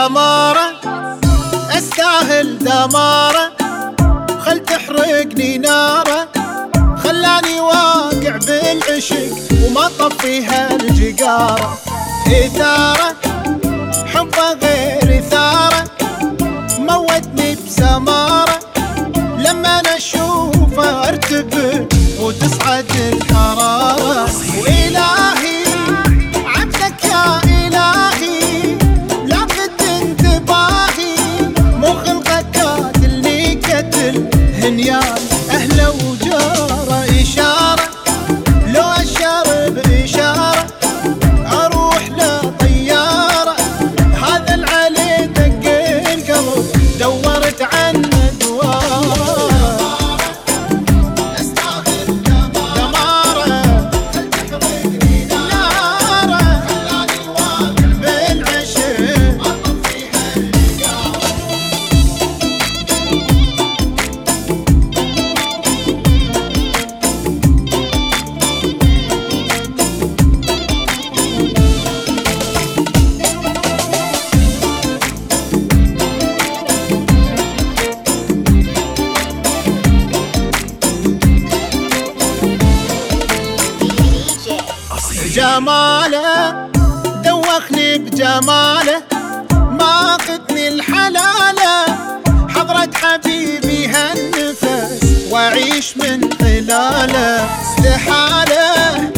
الأمارة استاهل دمارة، خل تحرقني ناره، خلاني واقع بالعشق وما طفيها الجقارة. إثارة حبه غير إثارة، موتني بسمارة، لما أنا أشوفه أرتبك وتصعد الحرارة. وإلهي عبدك يا إلهي، لافت انتباهي، مو خلقك قاتلني قتل هنيان أهله وجاره. إشارة لو أشار بإشارة أروح لطيارة، هذا العلي دق القلب دورت عنه دوار. استاهل دمارة، خل تحرقني ناره، خلاني واقع بالعشق أطفيها الجقارة. جماله دوخني بجماله، ماقتني الحلاله، حضرة حبيبي هالنفس واعيش من خلاله. استحاله